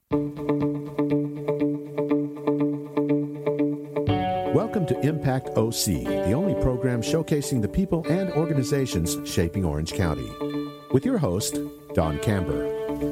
Welcome to Impact OC, the only program showcasing the people and organizations shaping Orange County. With your host, Don Camber.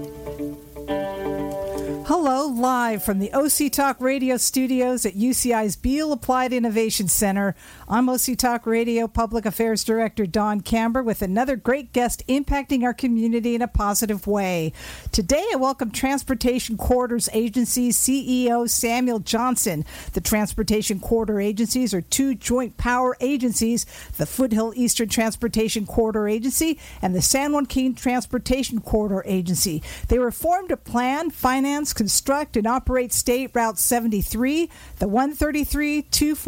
Hello, live from the OC Talk Radio studios at UCI's Beal Applied Innovation Center. I'm OC Talk Radio Public Affairs Director Don Camber with another great guest impacting our community in a positive way. Today, I welcome Transportation Corridors Agency CEO Samuel Johnson. The Transportation Corridor Agencies are two joint power agencies, the Foothill Eastern Transportation Corridor Agency and the San Joaquin Transportation Corridor Agency. They were formed to plan, finance, construct, and operate State Route 73, the 133,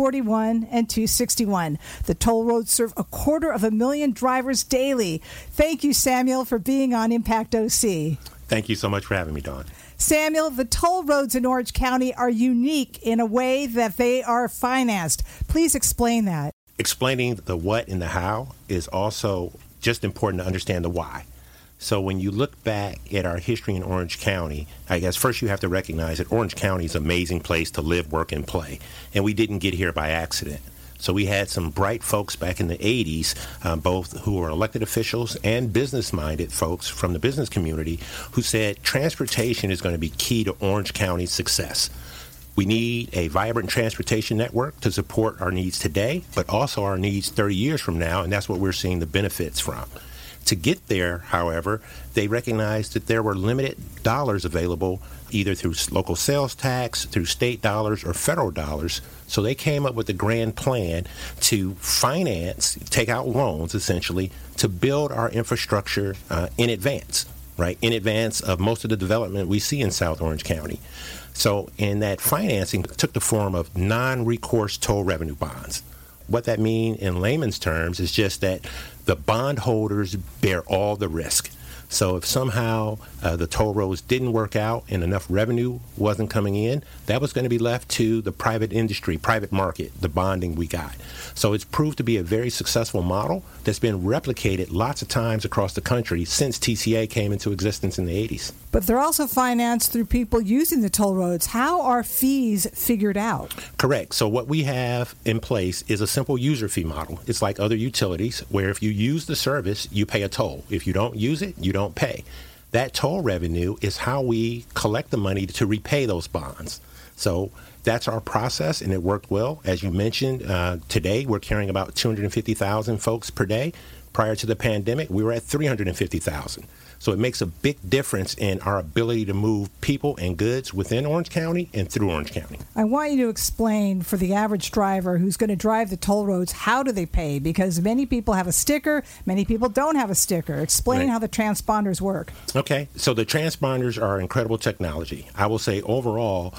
241, and 261. The toll roads serve 250,000 drivers daily. Thank you, Samuel, for being on Impact OC. Thank you so much for having me, Dawn. Samuel, the toll roads in Orange County are unique in a way that they are financed. Please explain that. Explaining the what and the how is also just important to understand the why. So when you look back at our history in Orange County, I guess first you have to recognize that Orange County is an amazing place to live, work, and play. And we didn't get here by accident. So we had some bright folks back in the 80s, both who were elected officials and business-minded folks from the business community who said transportation is going to be key to Orange County's success. We need a vibrant transportation network to support our needs today, but also our needs 30 years from now, and that's what we're seeing the benefits from. To get there, however, they recognized that there were limited dollars available either through local sales tax, through state dollars, or federal dollars. So they came up with a grand plan to finance, take out loans, essentially, to build our infrastructure in advance, right? In advance of most of the development we see in South Orange County. So in that financing took the form of non-recourse toll revenue bonds. What that means in layman's terms is just that the bondholders bear all the risk. So if somehow the toll roads didn't work out and enough revenue wasn't coming in, that was going to be left to the private industry, private market, the bonding we got. So it's proved to be a very successful model that's been replicated lots of times across the country since TCA came into existence in the 80s. But they're also financed through people using the toll roads. How are fees figured out? Correct. So what we have in place is a simple user fee model. It's like other utilities where if you use the service, you pay a toll. If you don't use it, you don't pay. That toll revenue is how we collect the money to repay those bonds. So that's our process, and it worked well. As you mentioned, today we're carrying about 250,000 folks per day. Prior to the pandemic, we were at 350,000. So it makes a big difference in our ability to move people and goods within Orange County and through Orange County. I want you to explain for the average driver who's going to drive the toll roads, how do they pay? Because many people have a sticker, many people don't have a sticker. Explain how the transponders work. Okay, so the transponders are incredible technology. I will say overall,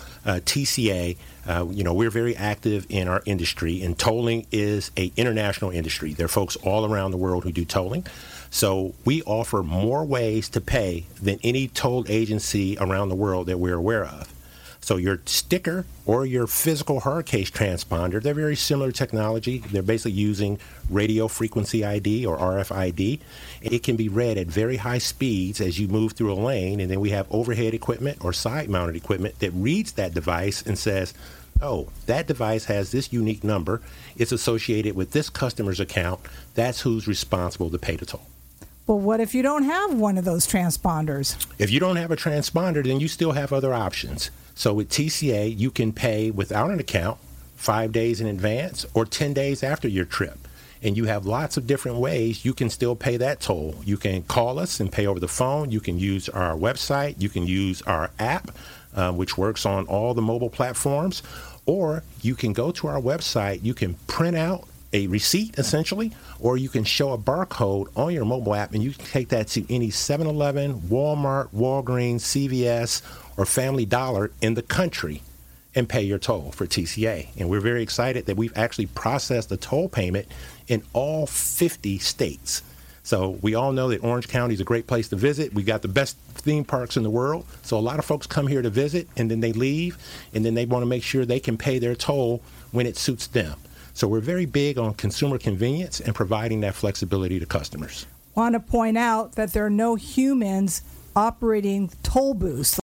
TCA, we're very active in our industry, and tolling is an international industry. There are folks all around the world who do tolling. So we offer more ways to pay than any toll agency around the world that we're aware of. So your sticker or your physical hard case transponder, they're very similar technology. They're basically using radio frequency ID or RFID. It can be read at very high speeds as you move through a lane, and then we have overhead equipment or side-mounted equipment that reads that device and says, oh, that device has this unique number. It's associated with this customer's account. That's who's responsible to pay the toll. Well, what if you don't have one of those transponders? If you don't have a transponder, then you still have other options. So with TCA, you can pay without an account 5 days in advance or 10 days after your trip. And you have lots of different ways you can still pay that toll. You can call us and pay over the phone. You can use our website. You can use our app, which works on all the mobile platforms. Or you can go to our website. You can print out a receipt, essentially, or you can show a barcode on your mobile app, and you can take that to any 7-Eleven, Walmart, Walgreens, CVS, or Family Dollar in the country and pay your toll for TCA. And we're very excited that we've actually processed the toll payment in all 50 states. So we all know that Orange County is a great place to visit. We got the best theme parks in the world. So a lot of folks come here to visit, and then they leave, and then they want to make sure they can pay their toll when it suits them. So we're very big on consumer convenience and providing that flexibility to customers. Want to point out that there are no humans operating toll booths.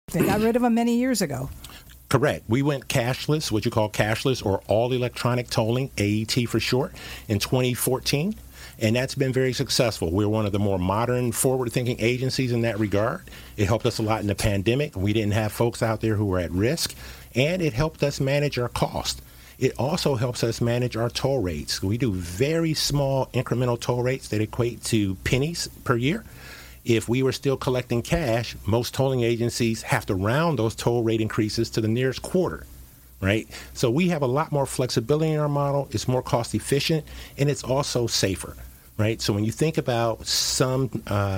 They got rid of them many years ago. Correct. We went cashless, what you call cashless or all electronic tolling, AET for short, in 2014. And that's been very successful. We're one of the more modern, forward-thinking agencies in that regard. It helped us a lot in the pandemic. We didn't have folks out there who were at risk, and it helped us manage our cost. It also helps us manage our toll rates. We do very small incremental toll rates that equate to pennies per year. If we were still collecting cash, most tolling agencies have to round those toll rate increases to the nearest quarter. Right? So we have a lot more flexibility in our model. It's more cost efficient, and it's also safer. Right? So when you think about some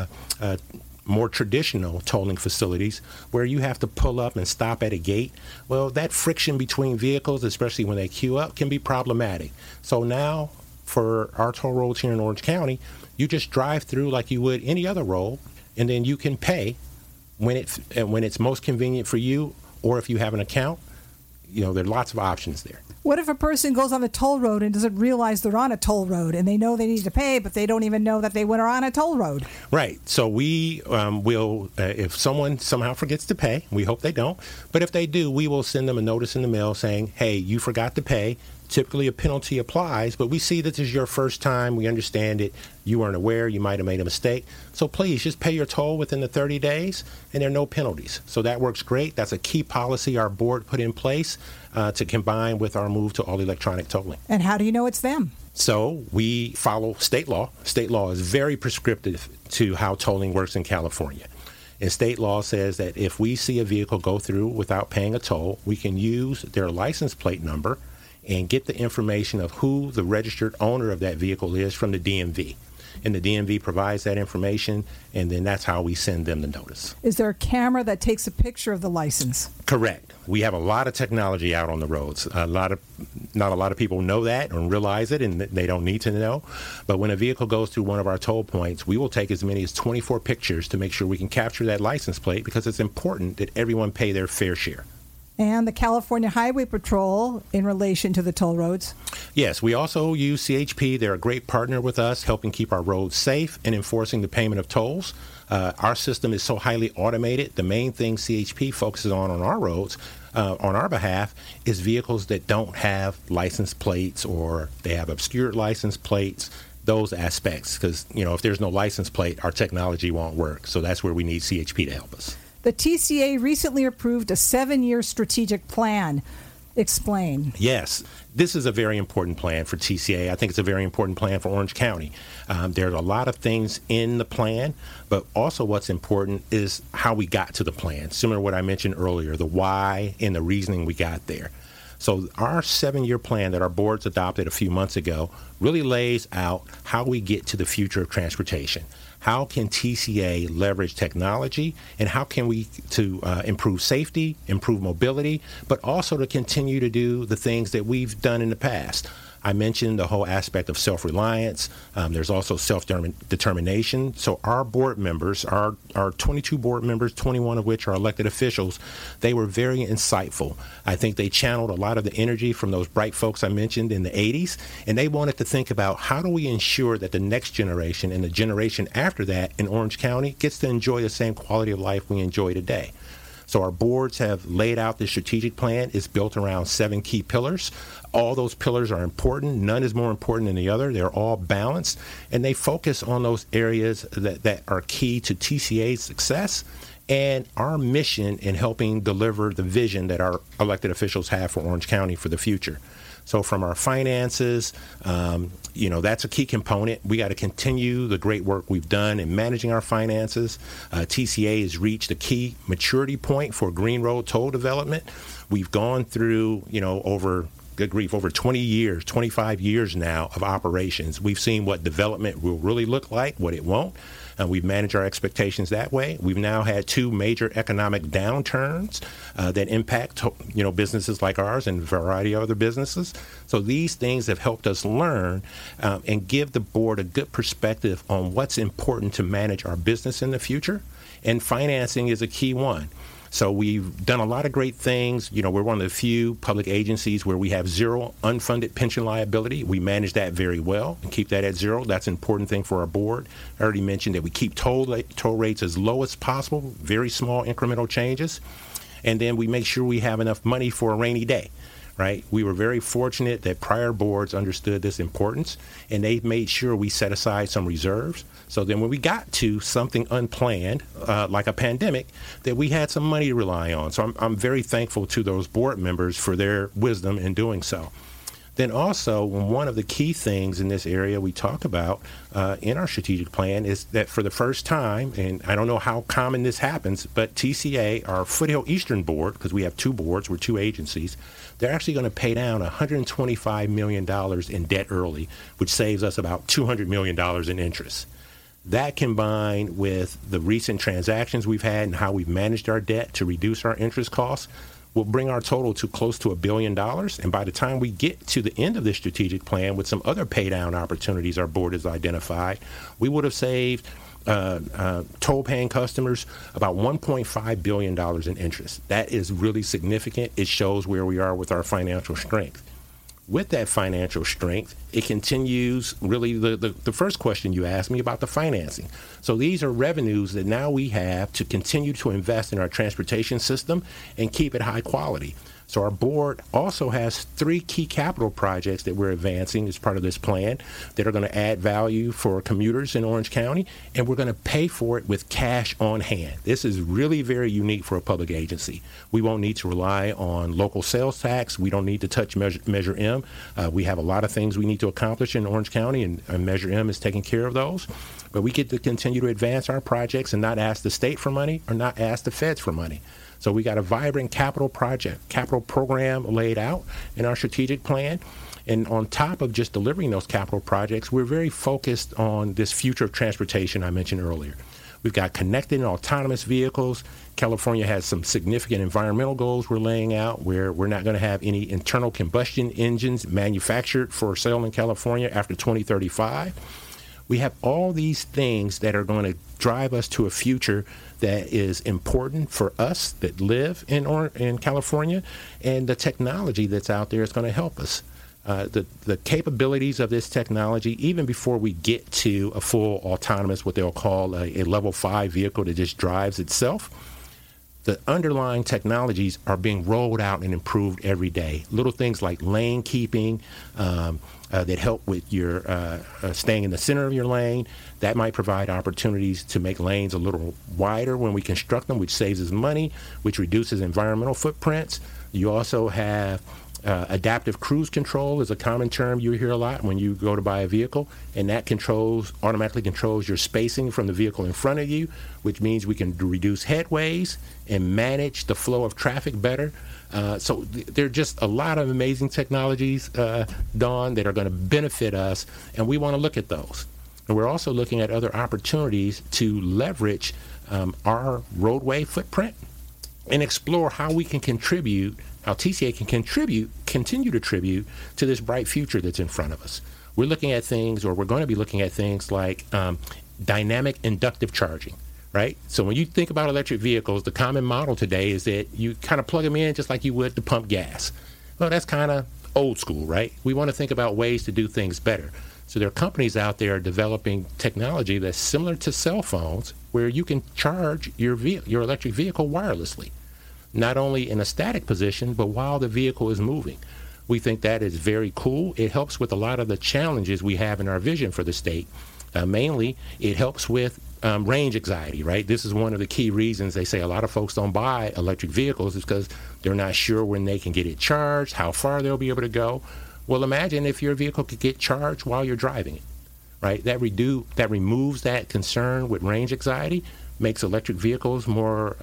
more traditional tolling facilities where you have to pull up and stop at a gate, well, that friction between vehicles, especially when they queue up, can be problematic. So now for our toll roads here in Orange County, you just drive through like you would any other road, and then you can pay when it's most convenient for you, or if you have an account. There are lots of options there. What if a person goes on a toll road and doesn't realize they're on a toll road and they know they need to pay, but they don't even know that they were on a toll road? Right. So we will, if someone somehow forgets to pay, we hope they don't, but if they do, we will send them a notice in the mail saying, hey, you forgot to pay. Typically a penalty applies, but we see that this is your first time. We understand it. You weren't aware. You might have made a mistake. So please just pay your toll within the 30 days, and there are no penalties. So that works great. That's a key policy our board put in place to combine with our move to all electronic tolling. And how do you know it's them? So we follow state law. State law is very prescriptive to how tolling works in California. And state law says that if we see a vehicle go through without paying a toll, we can use their license plate number and get the information of who the registered owner of that vehicle is from the DMV. And the DMV provides that information, and then that's how we send them the notice. Is there a camera that takes a picture of the license? Correct. We have a lot of technology out on the roads. Not a lot of people know that and realize it, and they don't need to know. But when a vehicle goes through one of our toll points, we will take as many as 24 pictures to make sure we can capture that license plate, because it's important that everyone pay their fair share. And the California Highway Patrol in relation to the toll roads? Yes, we also use CHP. They're a great partner with us, helping keep our roads safe and enforcing the payment of tolls. Our system is so highly automated. The main thing CHP focuses on our roads, on our behalf, is vehicles that don't have license plates or they have obscured license plates, those aspects. Because, if there's no license plate, our technology won't work. So that's where we need CHP to help us. The TCA recently approved a 7-year strategic plan. Explain. Yes. This is a very important plan for TCA. I think it's a very important plan for Orange County. There's a lot of things in the plan, but also what's important is how we got to the plan. Similar to what I mentioned earlier, the why and the reasoning we got there. So our 7-year plan that our boards adopted a few months ago really lays out how we get to the future of transportation. How can TCA leverage technology, and how can we improve safety, improve mobility, but also to continue to do the things that we've done in the past? I mentioned the whole aspect of self-reliance. There's also self-determination. So our board members, our 22 board members, 21 of which are elected officials, they were very insightful. I think they channeled a lot of the energy from those bright folks I mentioned in the 80s, and they wanted to think about how do we ensure that the next generation and the generation after that in Orange County gets to enjoy the same quality of life we enjoy today. So our boards have laid out this strategic plan. It's built around 7 key pillars. All those pillars are important. None is more important than the other. They're all balanced, and they focus on those areas that are key to TCA's success and our mission in helping deliver the vision that our elected officials have for Orange County for the future. So from our finances, that's a key component. We got to continue the great work we've done in managing our finances. TCA has reached a key maturity point for Green Road toll development. We've gone through, over 20 years, 25 years now of operations. We've seen what development will really look like, what it won't. And we've managed our expectations that way. We've now had 2 major economic downturns that impact, businesses like ours and a variety of other businesses. So these things have helped us learn and give the board a good perspective on what's important to manage our business in the future. And financing is a key one. So we've done a lot of great things. We're one of the few public agencies where we have zero unfunded pension liability. We manage that very well and keep that at zero. That's an important thing for our board. I already mentioned that we keep toll rates as low as possible, very small incremental changes. And then we make sure we have enough money for a rainy day. Right? We were very fortunate that prior boards understood this importance, and they made sure we set aside some reserves. So then when we got to something unplanned, like a pandemic, that we had some money to rely on. So I'm very thankful to those board members for their wisdom in doing so. Then also, one of the key things in this area we talk about in our strategic plan is that for the first time, and I don't know how common this happens, but TCA, our Foothill Eastern Board, because we have two boards, we're two agencies, they're actually going to pay down $125 million in debt early, which saves us about $200 million in interest. That combined with the recent transactions we've had and how we've managed our debt to reduce our interest costs will bring our total to close to $1 billion. And by the time we get to the end of this strategic plan with some other pay down opportunities our board has identified, we would have saved toll-paying customers about $1.5 billion in interest. That is really significant. It shows where we are with our financial strength. With that financial strength, it continues really the first question you asked me about the financing. So these are revenues that now we have to continue to invest in our transportation system and keep it high quality. So our board also has 3 key capital projects that we're advancing as part of this plan that are going to add value for commuters in Orange County, and we're going to pay for it with cash on hand. This is really very unique for a public agency. We won't need to rely on local sales tax. We don't need to touch Measure M. We have a lot of things we need to accomplish in Orange County, and Measure M is taking care of those. But we get to continue to advance our projects and not ask the state for money or not ask the feds for money. So we got a vibrant capital program laid out in our strategic plan. And on top of just delivering those capital projects, we're very focused on this future of transportation I mentioned earlier. We've got connected and autonomous vehicles. California has some significant environmental goals we're laying out where we're not going to have any internal combustion engines manufactured for sale in California after 2035. We have all these things that are going to drive us to a future that is important for us that live in California, and the technology that's out there is going to help us. The capabilities of this technology, even before we get to a full autonomous, what they'll call a level 5 vehicle that just drives itself, the underlying technologies are being rolled out and improved every day. Little things like lane keeping that help with your staying in the center of your lane. That might provide opportunities to make lanes a little wider when we construct them, which saves us money, which reduces environmental footprints. You also have adaptive cruise control is a common term you hear a lot when you go to buy a vehicle, and that automatically controls your spacing from the vehicle in front of you, which means we can reduce headways and manage the flow of traffic better. So there are just a lot of amazing technologies, Dawn, that are going to benefit us, and we want to look at those. And we're also looking at other opportunities to leverage our roadway footprint and explore how we can contribute, how TCA can continue to contribute to this bright future that's in front of us. We're looking at things, or we're going to be looking at things like dynamic inductive charging, right? So when you think about electric vehicles, the common model today is that you kind of plug them in just like you would to pump gas. Well, that's kind of old school, right? We want to think about ways to do things better. So there are companies out there developing technology that's similar to cell phones where you can charge your electric vehicle wirelessly, not only in a static position, but while the vehicle is moving. We think that is very cool. It helps with a lot of the challenges we have in our vision for the state. Mainly, it helps with range anxiety, right? This is one of the key reasons they say a lot of folks don't buy electric vehicles is because they're not sure when they can get it charged, how far they'll be able to go. Well, imagine if your vehicle could get charged while you're driving it, right? That removes that concern with range anxiety, makes electric vehicles more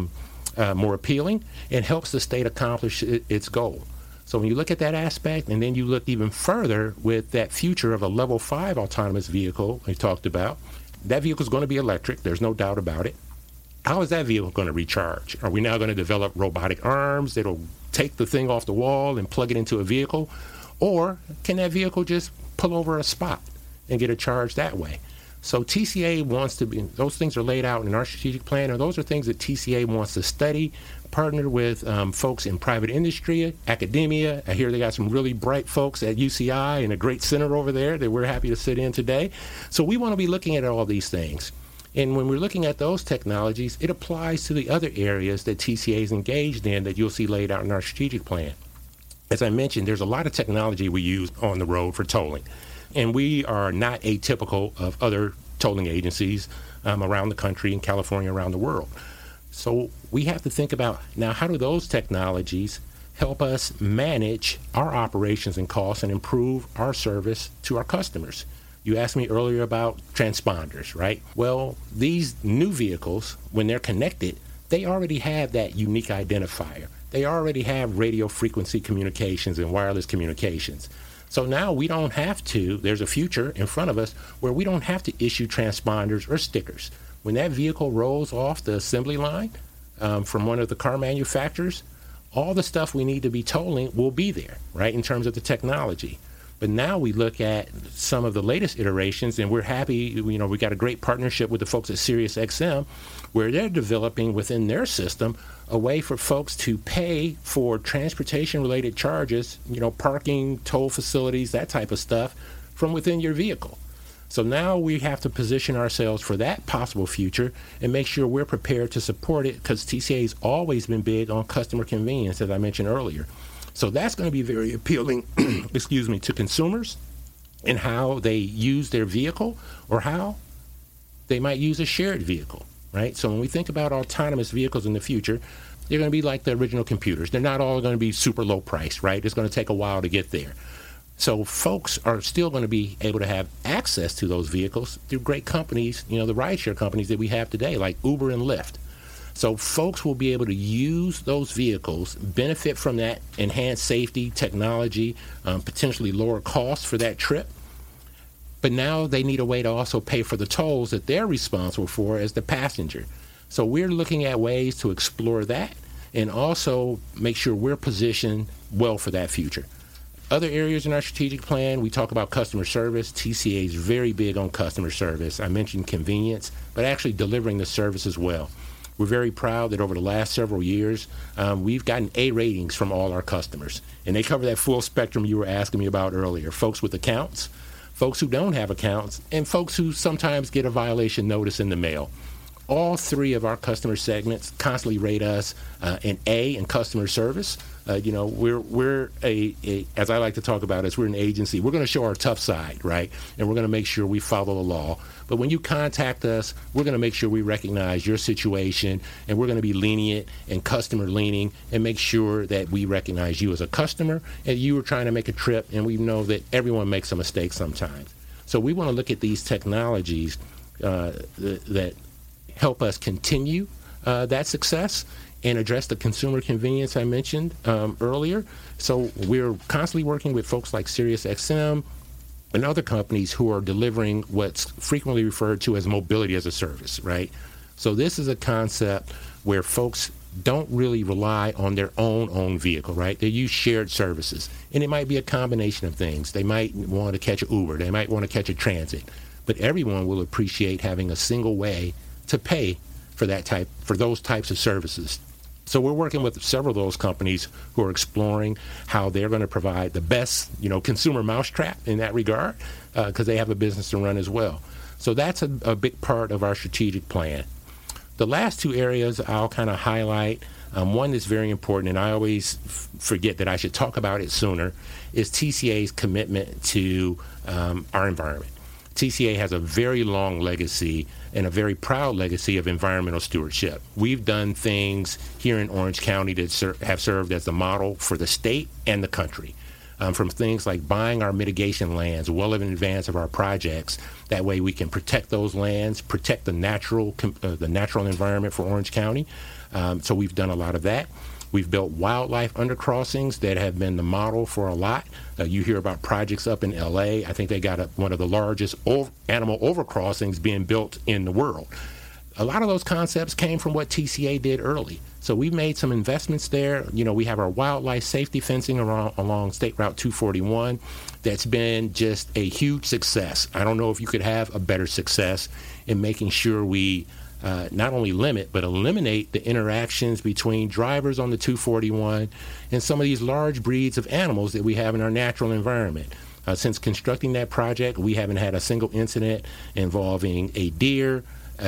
appealing, and helps the state accomplish its goal. So when you look at that aspect, and then you look even further with that future of a level 5 autonomous vehicle we talked about, that vehicle is going to be electric. There's no doubt about it. How is that vehicle going to recharge? Are we now going to develop robotic arms that'll take the thing off the wall and plug it into a vehicle? Or can that vehicle just pull over a spot and get a charge that way? So TCA wants to be, those things are laid out in our strategic plan, and those are things that TCA wants to study, partner with folks in private industry, academia. I hear they got some really bright folks at UCI and a great center over there that we're happy to sit in today. So we want to be looking at all these things. And when we're looking at those technologies, it applies to the other areas that TCA is engaged in that you'll see laid out in our strategic plan. As I mentioned, there's a lot of technology we use on the road for tolling. And we are not atypical of other tolling agencies around the country, in California, around the world. So we have to think about, now, how do those technologies help us manage our operations and costs and improve our service to our customers? You asked me earlier about transponders, right? Well, these new vehicles, when they're connected, they already have that unique identifier. They already have radio frequency communications and wireless communications. So now we don't have to, there's a future in front of us where we don't have to issue transponders or stickers. When that vehicle rolls off the assembly line from one of the car manufacturers, all the stuff we need to be tolling will be there, right, in terms of the technology. But now we look at some of the latest iterations, and we're happy, we got a great partnership with the folks at SiriusXM, where they're developing within their system a way for folks to pay for transportation-related charges, parking, toll facilities, that type of stuff, from within your vehicle. So now we have to position ourselves for that possible future and make sure we're prepared to support it, because TCA's always been big on customer convenience, as I mentioned earlier. So that's going to be very appealing, to consumers and how they use their vehicle or how they might use a shared vehicle, right? So when we think about autonomous vehicles in the future, they're going to be like the original computers. They're not all going to be super low price, right? It's going to take a while to get there. So folks are still going to be able to have access to those vehicles through great companies, the rideshare companies that we have today, like Uber and Lyft. So folks will be able to use those vehicles, benefit from that enhanced safety, technology, potentially lower costs for that trip. But now they need a way to also pay for the tolls that they're responsible for as the passenger. So we're looking at ways to explore that and also make sure we're positioned well for that future. Other areas in our strategic plan, we talk about customer service. TCA is very big on customer service. I mentioned convenience, but actually delivering the service as well. We're very proud that over the last several years, we've gotten A ratings from all our customers. And they cover that full spectrum you were asking me about earlier. Folks with accounts, folks who don't have accounts, and folks who sometimes get a violation notice in the mail. All three of our customer segments constantly rate us an A in customer service. We're as I like to talk about it, we're an agency. We're going to show our tough side, right? And we're going to make sure we follow the law. But when you contact us, we're going to make sure we recognize your situation, and we're going to be lenient and customer leaning and make sure that we recognize you as a customer and you were trying to make a trip, and we know that everyone makes a mistake sometimes. So we want to look at these technologies that help us continue that success and address the consumer convenience I mentioned earlier. So we're constantly working with folks like SiriusXM and other companies who are delivering what's frequently referred to as mobility as a service, right? So this is a concept where folks don't really rely on their own vehicle, right? They use shared services. And it might be a combination of things. They might want to catch an Uber. They might want to catch a transit. But everyone will appreciate having a single way to pay for those types of services. So we're working with several of those companies who are exploring how they're going to provide the best, consumer mousetrap in that regard, because they have a business to run as well. So that's a big part of our strategic plan. The last two areas I'll kind of highlight, one that's very important, and I always forget that I should talk about it sooner, is TCA's commitment to our environment. TCA has a very long legacy and a very proud legacy of environmental stewardship. We've done things here in Orange County that have served as a model for the state and the country, from things like buying our mitigation lands well in advance of our projects. That way we can protect those lands, protect the natural environment for Orange County. So we've done a lot of that. We've built wildlife undercrossings that have been the model for a lot. You hear about projects up in L.A. I think they got one of the largest animal overcrossings being built in the world. a lot of those concepts came from what TCA did early. So we've made some investments there. You know, we have our wildlife safety fencing along State Route 241 that's been just a huge success. I don't know if you could have a better success in making sure we not only limit but eliminate the interactions between drivers on the 241 and some of these large breeds of animals that we have in our natural environment. Since constructing that project, we haven't had a single incident involving a deer,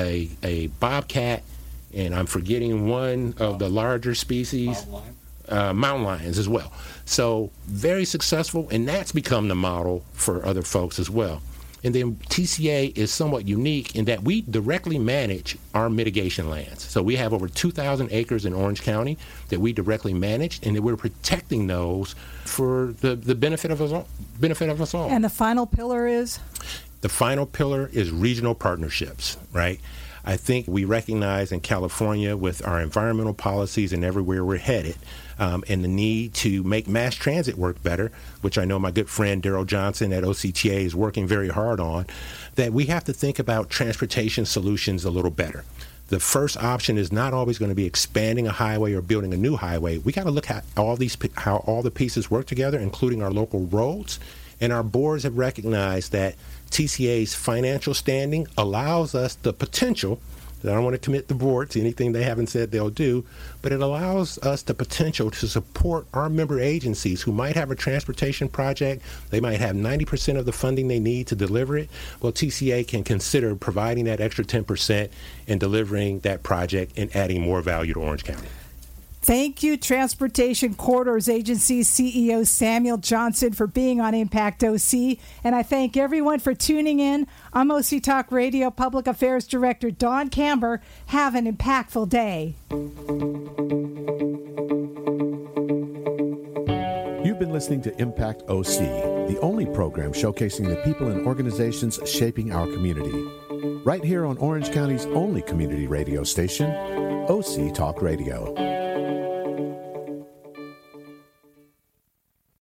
a bobcat, and I'm forgetting one of the larger species, mountain lions as well. So very successful, and that's become the model for other folks as well. And then TCA is somewhat unique in that we directly manage our mitigation lands. So we have over 2,000 acres in Orange County that we directly manage, and that we're protecting those for the benefit of us all. And the final pillar is? The final pillar is regional partnerships, right? I think we recognize in California with our environmental policies and everywhere we're headed, and the need to make mass transit work better, which I know my good friend Daryl Johnson at OCTA is working very hard on, that we have to think about transportation solutions a little better. The first option is not always going to be expanding a highway or building a new highway. We got to look at how all the pieces work together, including our local roads. And our boards have recognized that TCA's financial standing allows us the potential, I don't want to commit the board to anything they haven't said they'll do, but it allows us the potential to support our member agencies who might have a transportation project. They might have 90% of the funding they need to deliver it. Well, TCA can consider providing that extra 10% and delivering that project and adding more value to Orange County. Thank you, Transportation Corridors Agency CEO Samuel Johnson, for being on Impact OC. And I thank everyone for tuning in. I'm OC Talk Radio Public Affairs Director Dawn Camber. Have an impactful day. You've been listening to Impact OC, the only program showcasing the people and organizations shaping our community. Right here on Orange County's only community radio station, OC Talk Radio.